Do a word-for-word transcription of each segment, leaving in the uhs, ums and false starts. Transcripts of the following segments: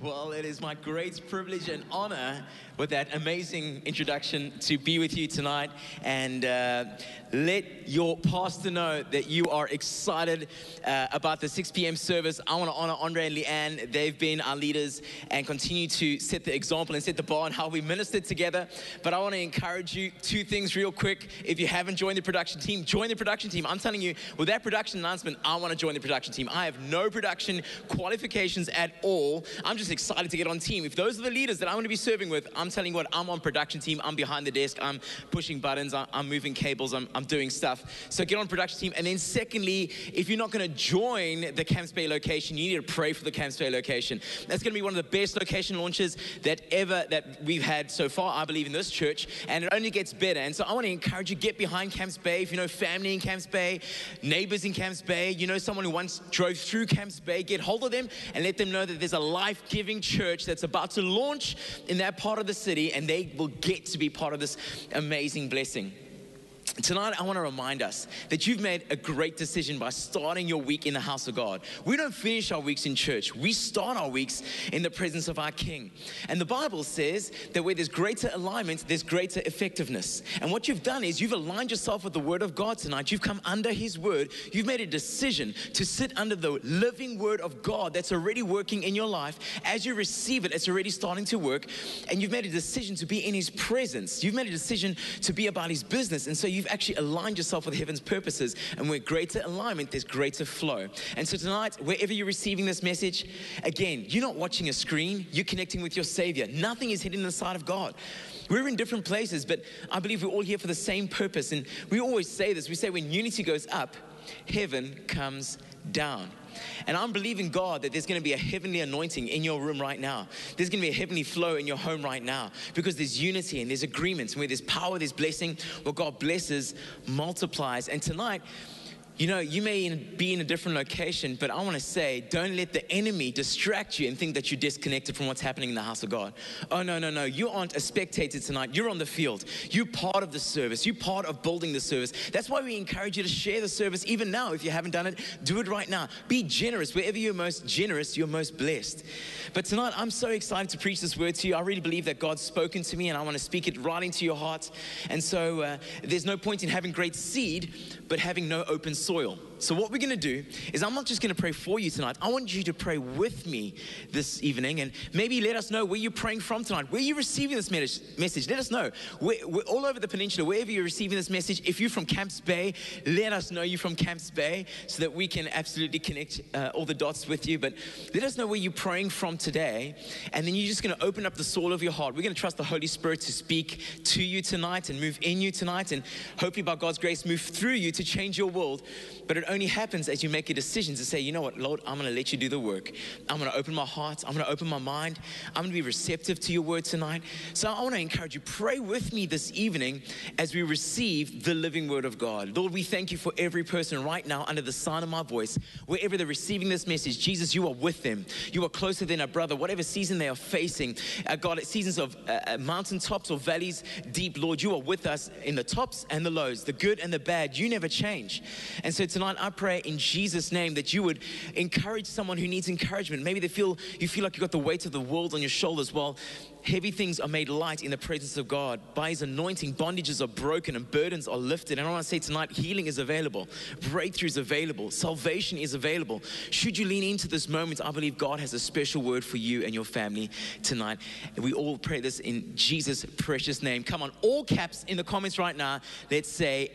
Well, it is my great privilege and honor with that amazing introduction to be with you tonight and uh, let your pastor know that you are excited uh, about the six p.m. service. I want to honor Andre and Leanne. They've been our leaders and continue to set the example and set the bar on how we ministered together. But I want to encourage you, two things real quick. If you haven't joined the production team, join the production team. I'm telling you, with that production announcement, I want to join the production team. I have no production qualifications at all. I'm just excited to get on team. If those are the leaders that I'm going to be serving with, I'm telling you what, I'm on production team. I'm behind the desk. I'm pushing buttons. I'm, I'm moving cables. I'm, I'm doing stuff. So get on production team. And then secondly, if you're not going to join the Camps Bay location, you need to pray for the Camps Bay location. That's going to be one of the best location launches that ever that we've had so far, I believe, in this church. And it only gets better. And so I want to encourage you, get behind Camps Bay. If you know family in Camps Bay, neighbors in Camps Bay, you know someone who once drove through Camps Bay, get hold of them and let them know that there's a life-giving church that's about to launch in that part of the city, and they will get to be part of this amazing blessing. Tonight, I want to remind us that you've made a great decision by starting your week in the house of God. We don't finish our weeks in church. We start our weeks in the presence of our King. And the Bible says that where there's greater alignment, there's greater effectiveness. And what you've done is you've aligned yourself with the Word of God tonight. You've come under His Word. You've made a decision to sit under the living Word of God that's already working in your life. As you receive it, it's already starting to work. And you've made a decision to be in His presence. You've made a decision to be about His business. And so you've actually aligned yourself with heaven's purposes, and where greater alignment, there's greater flow. And so tonight, wherever you're receiving this message, again, you're not watching a screen, you're connecting with your Savior. Nothing is hidden in the sight of God. We're in different places, but I believe we're all here for the same purpose. And we always say this, we say when unity goes up, heaven comes down. And I'm believing God that there's going to be a heavenly anointing in your room right now. There's going to be a heavenly flow in your home right now, because there's unity and there's agreements. And where there's power, there's blessing. What God blesses multiplies. And tonight, you know, you may be in a different location, but I want to say, don't let the enemy distract you and think that you're disconnected from what's happening in the house of God. Oh, no, no, no. You aren't a spectator tonight. You're on the field. You're part of the service. You're part of building the service. That's why we encourage you to share the service even now. If you haven't done it, do it right now. Be generous. Wherever you're most generous, you're most blessed. But tonight, I'm so excited to preach this word to you. I really believe that God's spoken to me, and I want to speak it right into your heart. And so uh, there's no point in having great seed, but having no open soil. So what we're going to do is, I'm not just going to pray for you tonight. I want you to pray with me this evening, and maybe let us know where you're praying from tonight. Where you're receiving this message, let us know. We're, we're all over the peninsula, wherever you're receiving this message. If you're from Camps Bay, let us know you're from Camps Bay so that we can absolutely connect uh, all the dots with you. But let us know where you're praying from today, and then you're just going to open up the soul of your heart. We're going to trust the Holy Spirit to speak to you tonight and move in you tonight, and hopefully by God's grace move through you to change your world. But it only happens as you make a decision to say, you know what, Lord, I'm going to let you do the work. I'm going to open my heart. I'm going to open my mind. I'm going to be receptive to your word tonight. So I want to encourage you, pray with me this evening as we receive the living word of God. Lord, we thank you for every person right now under the sound of my voice, wherever they're receiving this message. Jesus, you are with them. You are closer than a brother, whatever season they are facing. Uh, God, at seasons of uh, mountaintops or valleys deep, Lord, you are with us in the tops and the lows, the good and the bad. You never change. And so tonight I pray in Jesus' name that you would encourage someone who needs encouragement. Maybe they feel you feel like you've got the weight of the world on your shoulders. Well, heavy things are made light in the presence of God. By His anointing, bondages are broken and burdens are lifted. And I want to say tonight, healing is available. Breakthrough is available. Salvation is available. Should you lean into this moment, I believe God has a special word for you and your family tonight. And we all pray this in Jesus' precious name. Come on, all caps in the comments right now. Let's say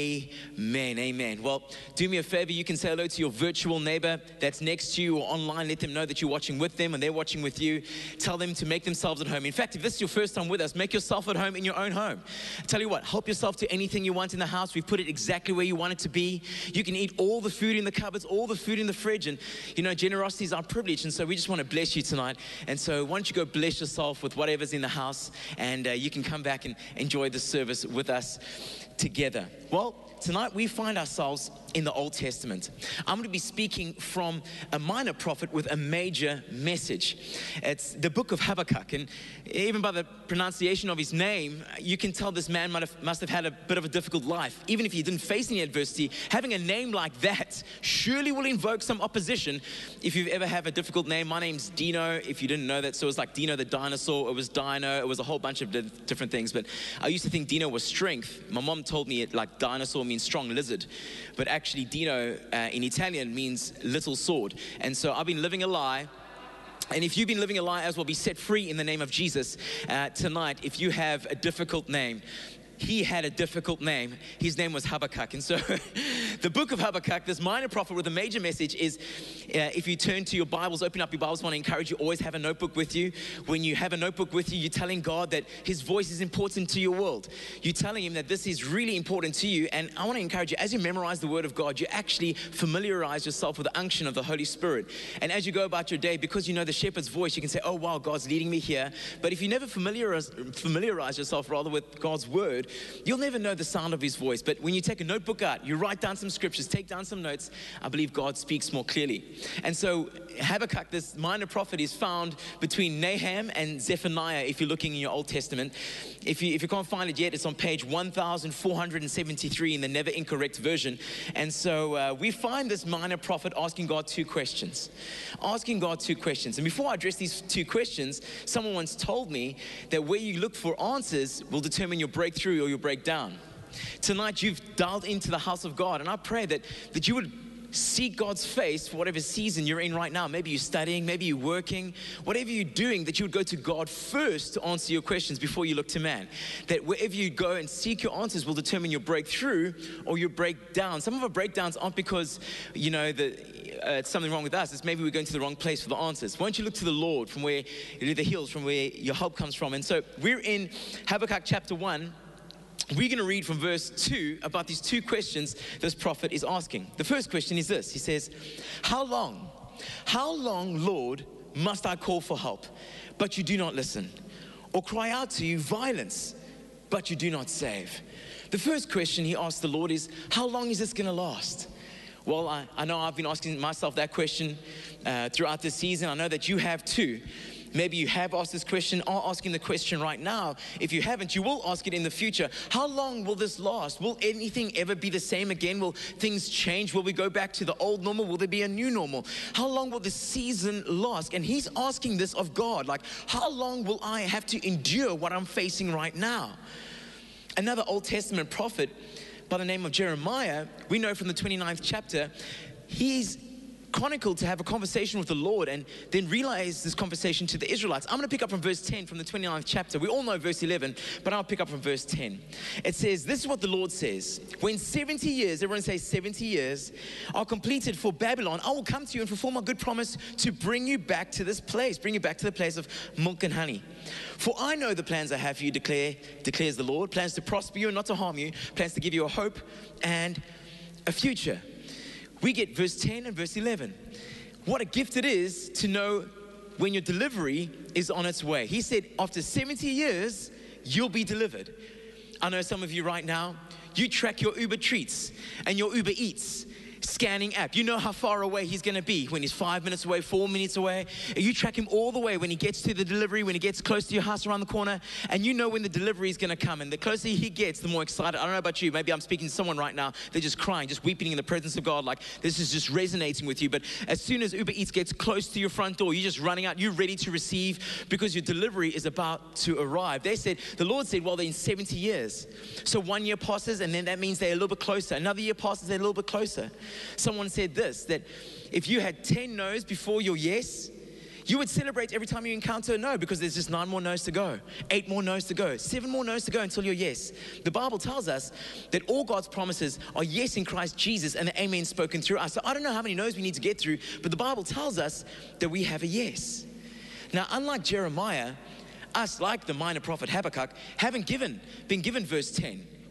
amen, amen. Well, do me a favor. You can say hello to your virtual neighbor that's next to you or online. Let them know that you're watching with them and they're watching with you. Tell them to make themselves at home. In fact, if this is your first time with us, make yourself at home in your own home. Tell you what, help yourself to anything you want in the house. We've put it exactly where you want it to be. You can eat all the food in the cupboards, all the food in the fridge. And you know, generosity is our privilege. And so we just want to bless you tonight. And so why don't you go bless yourself with whatever's in the house, and uh, you can come back and enjoy the service with us together. Well, tonight we find ourselves in the Old Testament. I'm going to be speaking from a minor prophet with a major message. It's the book of Habakkuk, and even by the pronunciation of his name, you can tell this man might have, must have had a bit of a difficult life. Even if he didn't face any adversity, having a name like that surely will invoke some opposition. If you've ever had a difficult name, my name's Dino, if you didn't know that. So it was like Dino the dinosaur, it was Dino, it was a whole bunch of different things. But I used to think Dino was strength. My mom told me it like dinosaur means strong lizard, but actually Dino uh, in Italian means little sword. And so I've been living a lie. And if you've been living a lie as well, be set free in the name of Jesus uh, tonight. If you have a difficult name, he had a difficult name. His name was Habakkuk. And so the book of Habakkuk, this minor prophet with a major message is, uh, if you turn to your Bibles, open up your Bibles, I want to encourage you, always have a notebook with you. When you have a notebook with you, you're telling God that his voice is important to your world. You're telling him that this is really important to you. And I want to encourage you, as you memorize the word of God, you actually familiarize yourself with the unction of the Holy Spirit. And as you go about your day, because you know the shepherd's voice, you can say, oh wow, God's leading me here. But if you never familiarize, familiarize yourself rather with God's word, you'll never know the sound of his voice. But when you take a notebook out, you write down some scriptures, take down some notes, I believe God speaks more clearly. And so Habakkuk, this minor prophet, is found between Nahum and Zephaniah if you're looking in your Old Testament. If you, if you can't find it yet, it's on page one thousand four hundred seventy-three in the Never Incorrect version. And so uh, we find this minor prophet asking God two questions. Asking God two questions. And before I address these two questions, someone once told me that where you look for answers will determine your breakthrough or your breakdown. Tonight you've dialed into the house of God, and I pray that, that you would seek God's face for whatever season you're in right now. Maybe you're studying, maybe you're working, whatever you're doing, that you would go to God first to answer your questions before you look to man. That wherever you go and seek your answers will determine your breakthrough or your breakdown. Some of our breakdowns aren't because, you know, the Uh, it's something wrong with us. It's maybe we're going to the wrong place for the answers. Why don't you look to the Lord from where the hills, from where your help comes from. And so we're in Habakkuk chapter one. We're going to read from verse two about these two questions this prophet is asking. The first question is this. He says, how long, how long, Lord, must I call for help, but you do not listen? Or cry out to you violence, but you do not save? The first question he asked the Lord is, how long is this going to last? Well, I, I know I've been asking myself that question uh, throughout this season. I know that you have too. Maybe you have asked this question, are asking the question right now. If you haven't, you will ask it in the future. How long will this last? Will anything ever be the same again? Will things change? Will we go back to the old normal? Will there be a new normal? How long will this season last? And he's asking this of God, like, how long will I have to endure what I'm facing right now? Another Old Testament prophet by the name of Jeremiah, we know from the twenty-ninth chapter, he's chronicled to have a conversation with the Lord and then realize this conversation to the Israelites. I'm going to pick up from verse ten from the twenty-ninth chapter. We all know verse eleven, but I'll pick up from verse ten. It says, this is what the Lord says. When seventy years, everyone say seventy years, are completed for Babylon, I will come to you and fulfill my good promise to bring you back to this place, bring you back to the place of milk and honey. For I know the plans I have for you, declare, declares the Lord, plans to prosper you and not to harm you, plans to give you a hope and a future. We get verse ten and verse eleven. What a gift it is to know when your delivery is on its way. He said, after seventy years, you'll be delivered. I know some of you right now, you track your Uber Treats and your Uber Eats scanning app. You know how far away he's going to be when he's five minutes away, four minutes away. You track him all the way when he gets to the delivery, when he gets close to your house around the corner, and you know when the delivery is going to come. And the closer he gets, the more excited. I don't know about you. Maybe I'm speaking to someone right now. They're just crying, just weeping in the presence of God. Like this is just resonating with you. But as soon as Uber Eats gets close to your front door, you're just running out. You're ready to receive because your delivery is about to arrive. They said, the Lord said, well, they're in seventy years. So one year passes, and then that means they're a little bit closer. Another year passes, they're a little bit closer. Someone said this, that if you had ten no's before your yes, you would celebrate every time you encounter a no because there's just nine more no's to go, eight more no's to go, seven more no's to go until you're yes. The Bible tells us that all God's promises are yes in Christ Jesus and the amen spoken through us. So I don't know how many no's we need to get through, but the Bible tells us that we have a yes. Now, unlike Jeremiah, us, like the minor prophet Habakkuk, haven't given, been given verse ten.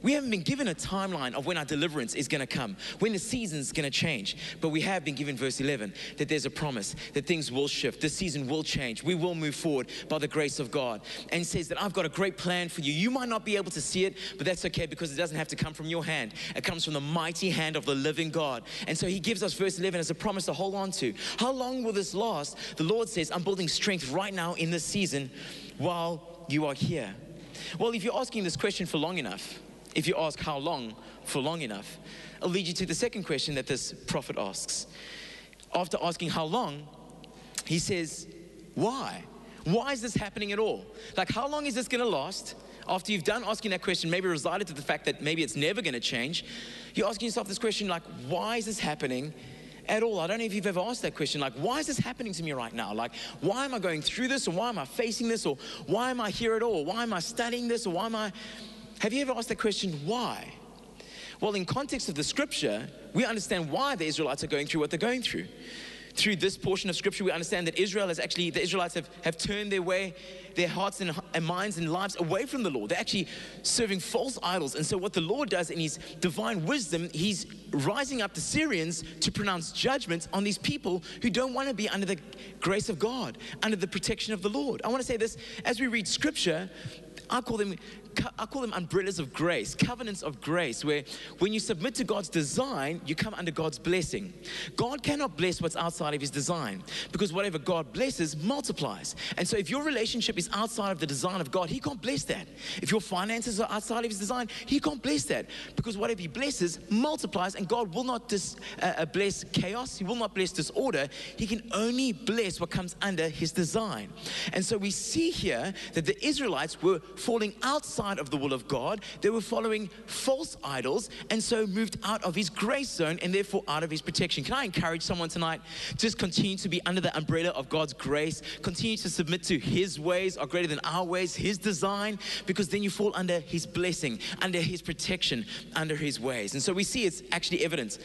We haven't been given a timeline of when our deliverance is going to come, when the season's going to change. But we have been given verse eleven, that there's a promise, that things will shift. The season will change. We will move forward by the grace of God. And he says that I've got a great plan for you. You might not be able to see it, but that's okay, because it doesn't have to come from your hand. It comes from the mighty hand of the living God. And so he gives us verse eleven as a promise to hold on to. How long will this last? The Lord says, I'm building strength right now in this season while you are here. Well, if you're asking this question for long enough, if you ask how long for long enough, it'll lead you to the second question that this prophet asks. After asking how long, he says, why? Why is this happening at all? Like, how long is this going to last? After you've done asking that question, maybe resided to the fact that maybe it's never going to change, you're asking yourself this question like, why is this happening at all? I don't know if you've ever asked that question, like, why is this happening to me right now? Like, why am I going through this, or why am I facing this, or why am I here at all? Why am I studying this, or why am I... Have you ever asked that question, why? Well, in context of the scripture, we understand why the Israelites are going through what they're going through. Through this portion of scripture, we understand that Israel has actually, the Israelites have, have turned their way, their hearts and, and minds and lives away from the Lord. They're actually serving false idols. And so what the Lord does in his divine wisdom, he's rising up the Syrians to pronounce judgments on these people who don't want to be under the grace of God, under the protection of the Lord. I want to say this, as we read scripture, I call them I call them umbrellas of grace, covenants of grace, where when you submit to God's design, you come under God's blessing. God cannot bless what's outside of his design, because whatever God blesses multiplies. And so if your relationship is outside of the design of God, he can't bless that. If your finances are outside of his design, he can't bless that, because whatever he blesses multiplies, and God will not dis, uh, bless chaos. He will not bless disorder. He can only bless what comes under his design. And so we see here that the Israelites were falling outside of the will of God. They were following false idols, and so moved out of his grace zone, and therefore out of his protection. Can I encourage someone tonight? Just continue to be under the umbrella of God's grace. Continue to submit to his ways are greater than our ways, his design, because then you fall under his blessing, under his protection, under his ways. And so we see it's actually evidence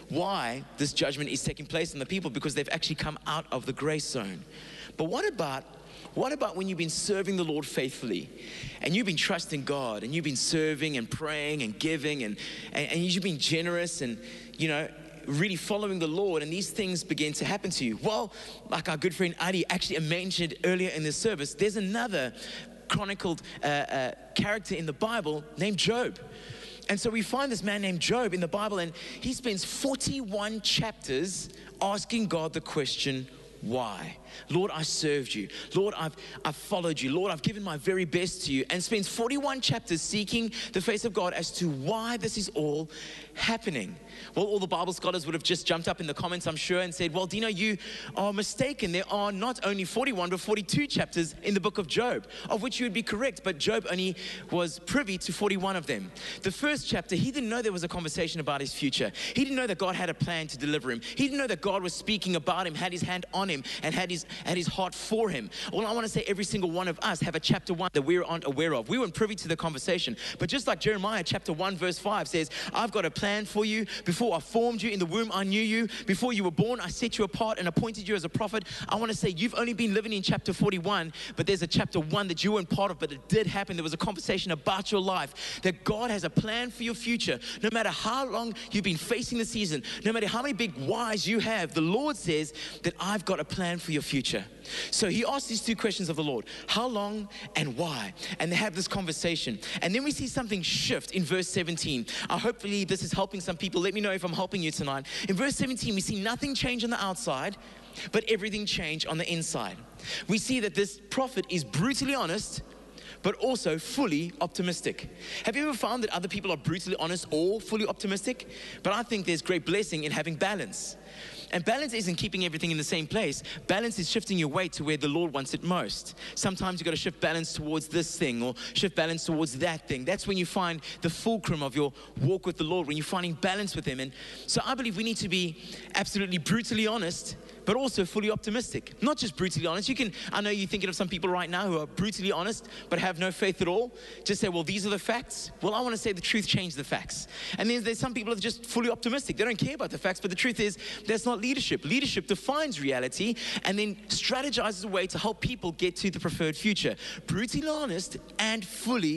why this judgment is taking place on the people, because they've actually come out of the grace zone. But what about What about when you've been serving the Lord faithfully, and you've been trusting God, and you've been serving and praying and giving, and, and, and you've been generous and, you know, really following the Lord, and these things begin to happen to you? Well, like our good friend Adi actually mentioned earlier in this service, there's another chronicled uh, uh, character in the Bible named Job. And so we find this man named Job in the Bible, and he spends forty-one chapters asking God the question, why? Lord, I served you. Lord, I've, I've followed you. Lord, I've given my very best to you. And spends forty-one chapters seeking the face of God as to why this is all happening. Well, all the Bible scholars would have just jumped up in the comments, I'm sure, and said, well, Dino, you are mistaken. There are not only forty-one, but forty-two chapters in the book of Job, of which you would be correct. But Job only was privy to forty-one of them. The first chapter, he didn't know there was a conversation about his future. He didn't know that God had a plan to deliver him. He didn't know that God was speaking about him, had his hand on him, and had his, had his heart for him. Well, I want to say every single one of us have a chapter one that we aren't aware of. We weren't privy to the conversation. But just like Jeremiah chapter one verse five says, I've got a plan for you. Before I formed you in the womb, I knew you. Before you were born, I set you apart and appointed you as a prophet. I want to say you've only been living in chapter forty-one, but there's a chapter one that you weren't part of, but it did happen. There was a conversation about your life, that God has a plan for your future. No matter how long you've been facing the season, no matter how many big whys you have, the Lord says that I've got a plan for your future. So he asks these two questions of the Lord, how long and why? And they have this conversation. And then we see something shift in verse seventeen. Uh, hopefully this is helping some people. Let me know if I'm helping you tonight. In verse seventeen, we see nothing change on the outside, but everything change on the inside. We see that this prophet is brutally honest, but also fully optimistic. Have you ever found that other people are brutally honest or fully optimistic? But I think there's great blessing in having balance. And balance isn't keeping everything in the same place. Balance is shifting your weight to where the Lord wants it most. Sometimes you've got to shift balance towards this thing, or shift balance towards that thing. That's when you find the fulcrum of your walk with the Lord, when you're finding balance with him. And so I believe we need to be absolutely brutally honest, but also fully optimistic. Not just brutally honest. You can, I know you're thinking of some people right now who are brutally honest, but have no faith at all. Just say, well, these are the facts. Well, I want to say the truth changed the facts. And then there's some people that are just fully optimistic. They don't care about the facts, but the truth is, that's not leadership. Leadership defines reality and then strategizes a way to help people get to the preferred future. Brutally honest and fully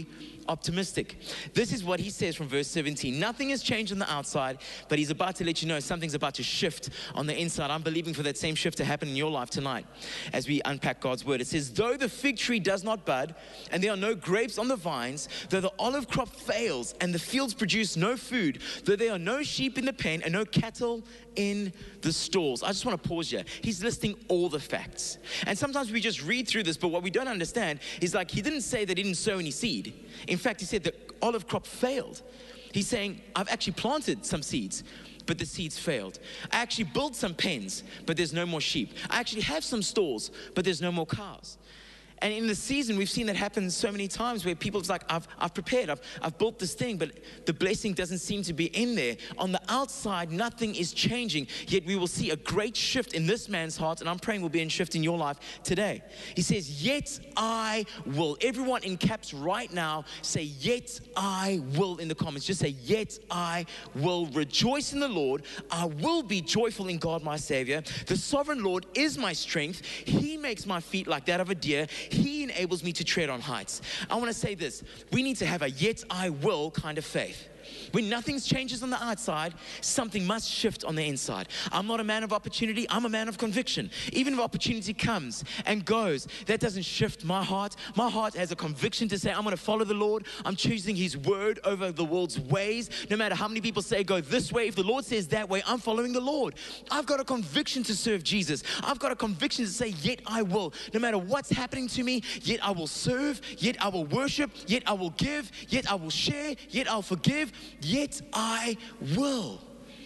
optimistic. This is what he says from verse seventeen. Nothing has changed on the outside, but he's about to let you know something's about to shift on the inside. I'm believing for that same shift to happen in your life tonight as we unpack God's word. It says, though the fig tree does not bud and there are no grapes on the vines, though the olive crop fails and the fields produce no food, though there are no sheep in the pen and no cattle in the stalls. I just want to pause here. He's listing all the facts. And sometimes we just read through this, but what we don't understand is like he didn't say they didn't sow any seed. In fact, he said the olive crop failed. He's saying, I've actually planted some seeds, but the seeds failed. I actually built some pens, but there's no more sheep. I actually have some stalls, but there's no more cows. And in the season, we've seen that happen so many times where people's like, I've, I've prepared, I've, I've built this thing, but the blessing doesn't seem to be in there. On the outside, nothing is changing, yet we will see a great shift in this man's heart, and I'm praying will be a shift in your life today. He says, yet I will. Everyone in caps right now, say, yet I will in the comments. Just say, yet I will rejoice in the Lord. I will be joyful in God, my Savior. The sovereign Lord is my strength. He makes my feet like that of a deer. He enables me to tread on heights. I want to say this. We need to have a yet I will kind of faith. When nothing changes on the outside, something must shift on the inside. I'm not a man of opportunity. I'm a man of conviction. Even if opportunity comes and goes, that doesn't shift my heart. My heart has a conviction to say, I'm going to follow the Lord. I'm choosing His word over the world's ways. No matter how many people say go this way, if the Lord says that way, I'm following the Lord. I've got a conviction to serve Jesus. I've got a conviction to say, yet I will. No matter what's happening to me, yet I will serve, yet I will worship, yet I will give, yet I will share, yet I'll forgive. Yet I will.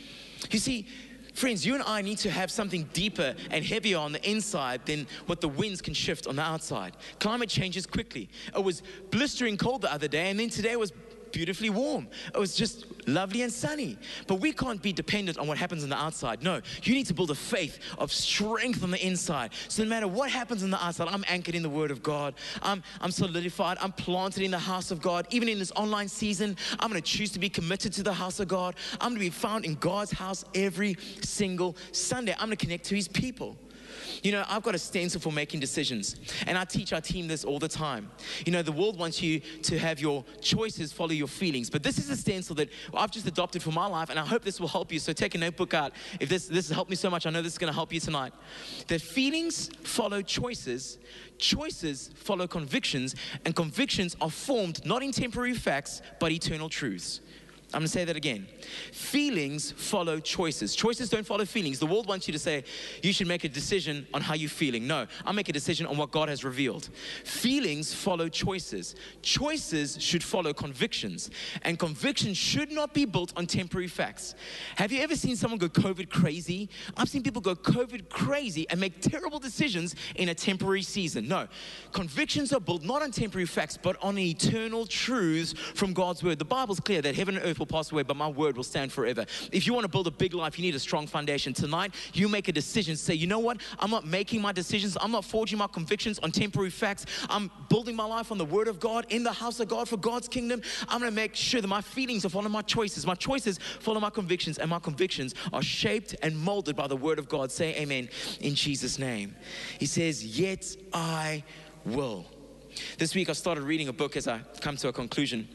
You see, friends, you and I need to have something deeper and heavier on the inside than what the winds can shift on the outside. Climate changes quickly. It was blistering cold the other day, and then today it was beautifully warm. It was just lovely and sunny. But we can't be dependent on what happens on the outside. No, you need to build a faith of strength on the inside. So no matter what happens on the outside, I'm anchored in the Word of God. I'm, I'm solidified. I'm planted in the house of God. Even in this online season, I'm going to choose to be committed to the house of God. I'm going to be found in God's house every single Sunday. I'm going to connect to His people. You know, I've got a stencil for making decisions, and I teach our team this all the time. You know, the world wants you to have your choices follow your feelings, but this is a stencil that I've just adopted for my life, and I hope this will help you. So take a notebook out. If this, this has helped me so much, I know this is going to help you tonight. That feelings follow choices, choices follow convictions, and convictions are formed not in temporary facts, but eternal truths. I'm going to say that again. Feelings follow choices. Choices don't follow feelings. The world wants you to say, you should make a decision on how you're feeling. No, I'll make a decision on what God has revealed. Feelings follow choices. Choices should follow convictions. And convictions should not be built on temporary facts. Have you ever seen someone go COVID crazy? I've seen people go COVID crazy and make terrible decisions in a temporary season. No, convictions are built not on temporary facts, but on eternal truths from God's word. The Bible's clear that heaven and earth will pass away, but my word will stand forever. If you want to build a big life, you need a strong foundation. Tonight, you make a decision. Say, you know what? I'm not making my decisions. I'm not forging my convictions on temporary facts. I'm building my life on the word of God, in the house of God, for God's kingdom. I'm going to make sure that my feelings are following my choices. My choices follow my convictions, and my convictions are shaped and molded by the word of God. Say amen in Jesus' name. He says, yet I will. This week, I started reading a book as I come to a conclusion,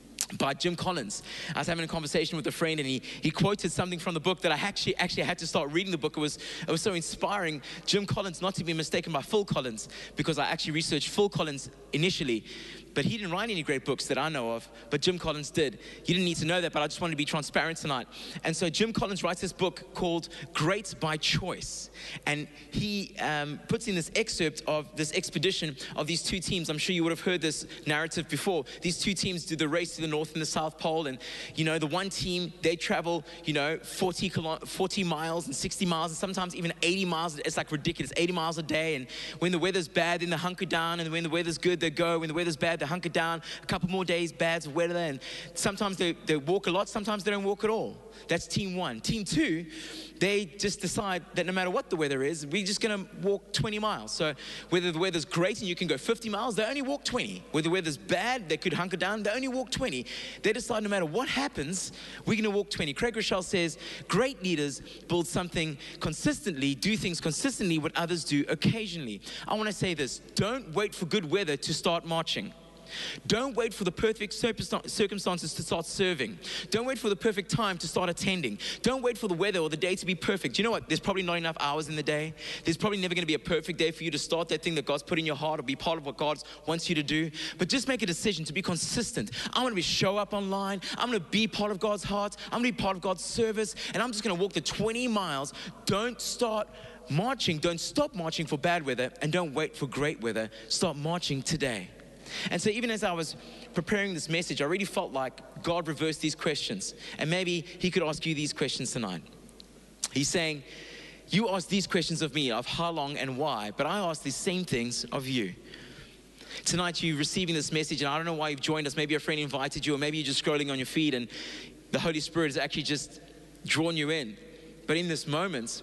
by Jim Collins. I was having a conversation with a friend, and he, he quoted something from the book that I actually actually had to start reading the book. It was, it was so inspiring. Jim Collins, not to be mistaken by Phil Collins, because I actually researched Phil Collins initially, but he didn't write any great books that I know of, but Jim Collins did. You didn't need to know that, but I just wanted to be transparent tonight. And so Jim Collins writes this book called Great by Choice. And he um, puts in this excerpt of this expedition of these two teams. I'm sure you would have heard this narrative before. These two teams do the race to the North and the South Pole. And, you know, the one team, they travel, you know, forty, forty miles and sixty miles and sometimes even eighty miles. It's like ridiculous, eighty miles a day. And when the weather's bad, then they hunker down. And when the weather's good, they go. When the weather's bad, they hunker down. A couple more days, bad weather. And sometimes they, they walk a lot. Sometimes they don't walk at all. That's team one. Team two, they just decide that no matter what the weather is, we're just going to walk twenty miles. So whether the weather's great and you can go fifty miles, they only walk twenty. Whether the weather's bad, they could hunker down, they only walk twenty. They decide no matter what happens, we're going to walk twenty. Craig Rochelle says, great leaders build something consistently, do things consistently, what others do occasionally. I want to say this, don't wait for good weather to start marching. Don't wait for the perfect circumstances to start serving. Don't wait for the perfect time to start attending. Don't wait for the weather or the day to be perfect. You know what? There's probably not enough hours in the day. There's probably never going to be a perfect day for you to start that thing that God's put in your heart or be part of what God wants you to do. But just make a decision to be consistent. I'm going to show up online. I'm going to be part of God's heart. I'm going to be part of God's service. And I'm just going to walk the twenty miles. Don't start marching. Don't stop marching for bad weather. And don't wait for great weather. Start marching today. And so even as I was preparing this message, I really felt like God reversed these questions. And maybe he could ask you these questions tonight. He's saying, you ask these questions of me, of how long and why, but I ask these same things of you. Tonight you're receiving this message, and I don't know why you've joined us. Maybe a friend invited you, or maybe you're just scrolling on your feed, and the Holy Spirit has actually just drawn you in. But in this moment,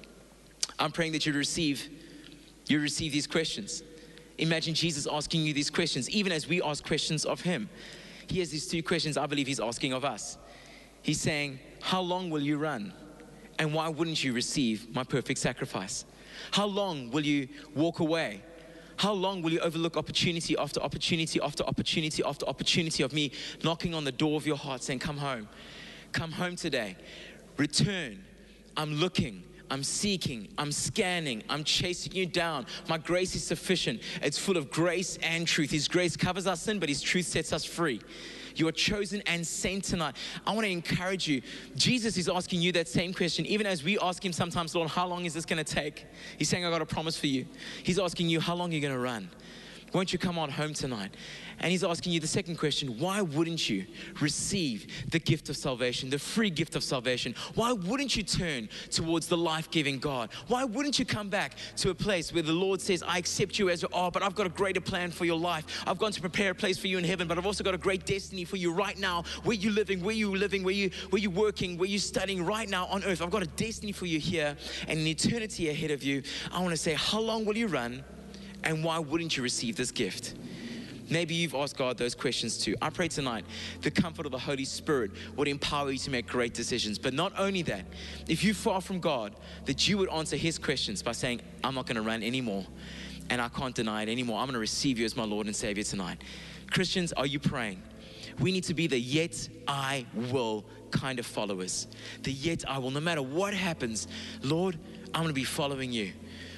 I'm praying that you receive, you receive these questions. Imagine Jesus asking you these questions, even as we ask questions of him. He has these two questions I believe he's asking of us. He's saying, how long will you run? And why wouldn't you receive my perfect sacrifice? How long will you walk away? How long will you overlook opportunity after opportunity after opportunity after opportunity of me knocking on the door of your heart saying, come home. Come home today. Return. I'm looking. I'm seeking, I'm scanning, I'm chasing you down. My grace is sufficient. It's full of grace and truth. His grace covers our sin, but his truth sets us free. You are chosen and sent tonight. I want to encourage you. Jesus is asking you that same question, even as we ask him sometimes, Lord, how long is this going to take? He's saying, I got a promise for you. He's asking you, how long are you going to run? Won't you come on home tonight? And he's asking you the second question, why wouldn't you receive the gift of salvation, the free gift of salvation? Why wouldn't you turn towards the life-giving God? Why wouldn't you come back to a place where the Lord says, I accept you as you are, but I've got a greater plan for your life. I've gone to prepare a place for you in heaven, but I've also got a great destiny for you right now, where you're living, where you're living, where, you, where you're working, where you're studying right now on earth. I've got a destiny for you here and an eternity ahead of you. I want to say, how long will you run? And why wouldn't you receive this gift? Maybe you've asked God those questions too. I pray tonight the comfort of the Holy Spirit would empower you to make great decisions. But not only that, if you're far from God, that you would answer his questions by saying, I'm not going to run anymore, and I can't deny it anymore. I'm going to receive you as my Lord and Savior tonight. Christians, are you praying? We need to be the yet I will kind of followers. The yet I will, no matter what happens, Lord, I'm going to be following you.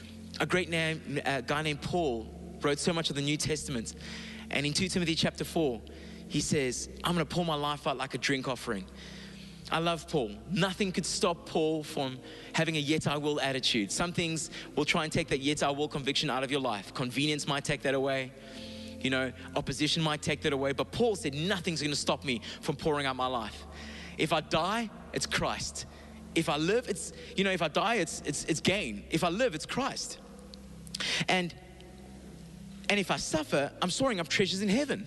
A great name, a guy named Paul wrote so much of the New Testament. And in Second Timothy chapter four, he says, I'm going to pour my life out like a drink offering. I love Paul. Nothing could stop Paul from having a yet I will attitude. Some things will try and take that yet I will conviction out of your life. Convenience might take that away. You know, opposition might take that away. But Paul said, nothing's going to stop me from pouring out my life. If I die, it's Christ. If I live, it's, you know, if I die, it's, it's, it's gain. If I live, it's Christ. And, and if I suffer, I'm storing up treasures in heaven.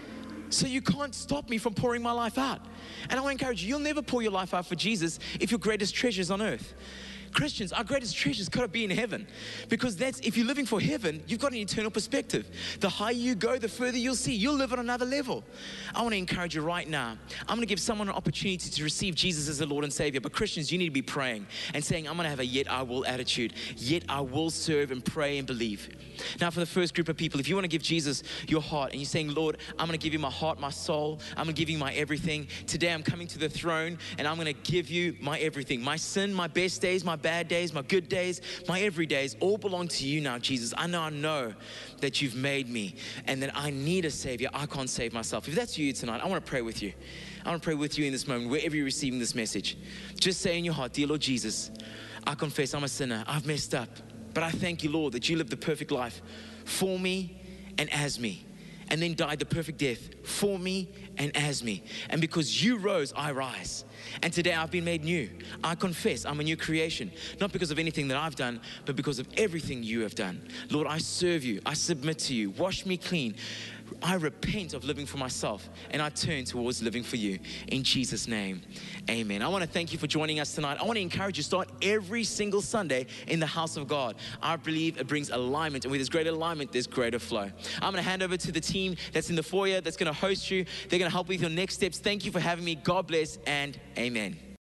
So you can't stop me from pouring my life out. And I want to encourage you, you'll never pour your life out for Jesus if your greatest treasure is on earth. Christians, our greatest treasure's got to be in heaven, because that's, if you're living for heaven, you've got an eternal perspective. The higher you go, the further you'll see. You'll live on another level. I want to encourage you right now. I'm going to give someone an opportunity to receive Jesus as the Lord and Savior. But Christians, you need to be praying and saying, I'm going to have a yet I will attitude. Yet I will serve and pray and believe. Now, for the first group of people, if you want to give Jesus your heart and you're saying, Lord, I'm going to give you my heart, my soul. I'm going to give you my everything. Today, I'm coming to the throne and I'm going to give you my everything. My sin, my best days, my bad days, my good days, my every days, all belong to you now, Jesus. I know I know that you've made me and that I need a Savior. I can't save myself. If that's you tonight, I want to pray with you. I want to pray with you in this moment, wherever you're receiving this message. Just say in your heart, dear Lord Jesus, I confess I'm a sinner. I've messed up. But I thank you, Lord, that you lived the perfect life for me and as me, and then died the perfect death for me and as me. And because you rose, I rise. And today I've been made new. I confess I'm a new creation, not because of anything that I've done, but because of everything you have done. Lord, I serve you. I submit to you. Wash me clean. I repent of living for myself and I turn towards living for you. In Jesus' name, amen. I want to thank you for joining us tonight. I want to encourage you to start every single Sunday in the house of God. I believe it brings alignment, and where there's greater alignment, there's greater flow. I'm going to hand over to the team that's in the foyer that's going to host you. They're going to help with your next steps. Thank you for having me. God bless and amen.